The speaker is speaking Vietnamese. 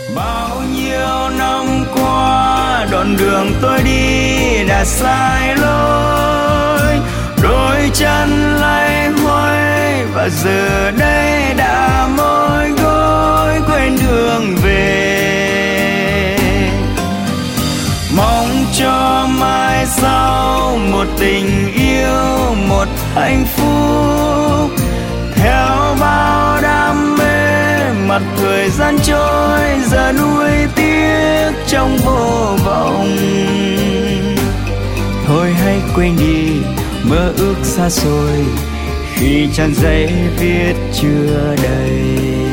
Bao nhiêu năm qua đoạn đường tôi đi đã sai lối, đôi chân lay hoay và giờ đây đã mỏi gối quên đường về. Mong cho mai sau một tình yêu, một hạnh phúc theo bao đam mê, mặt thời gian trôi giờ nuối tiếc trong vô vọng. Thôi hãy quên đi mơ ước xa xôi khi trang giấy viết chưa đầy.